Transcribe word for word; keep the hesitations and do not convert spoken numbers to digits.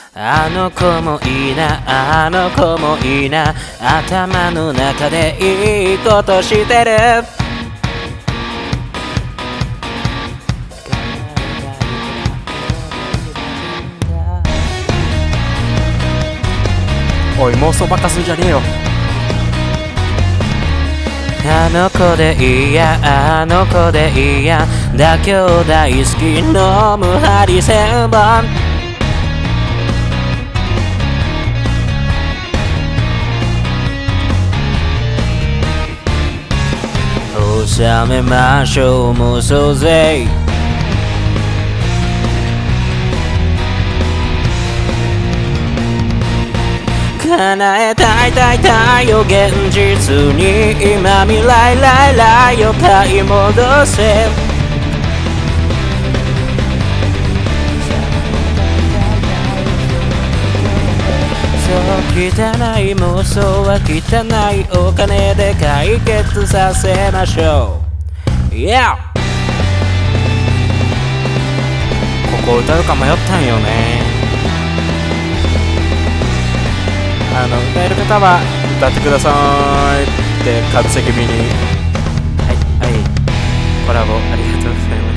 あの子もいいな、あの子もいいな、頭の中でいいことしてる。 おい妄想ばっかすんじゃねえよ。 あの子でいいや、あの子でいいや、妥協大好き飲むハリセンボン。収めましょう妄想税。叶えたいたいたいよ現実に、今未来来来を買い戻せ。そう汚い妄想は汚いお金で解決させましょう。 Yeah! ここ歌うか迷ったんよね。あの歌える方は歌ってくださいってかぶせ気味に。 はいはい、コラボありがとうございます。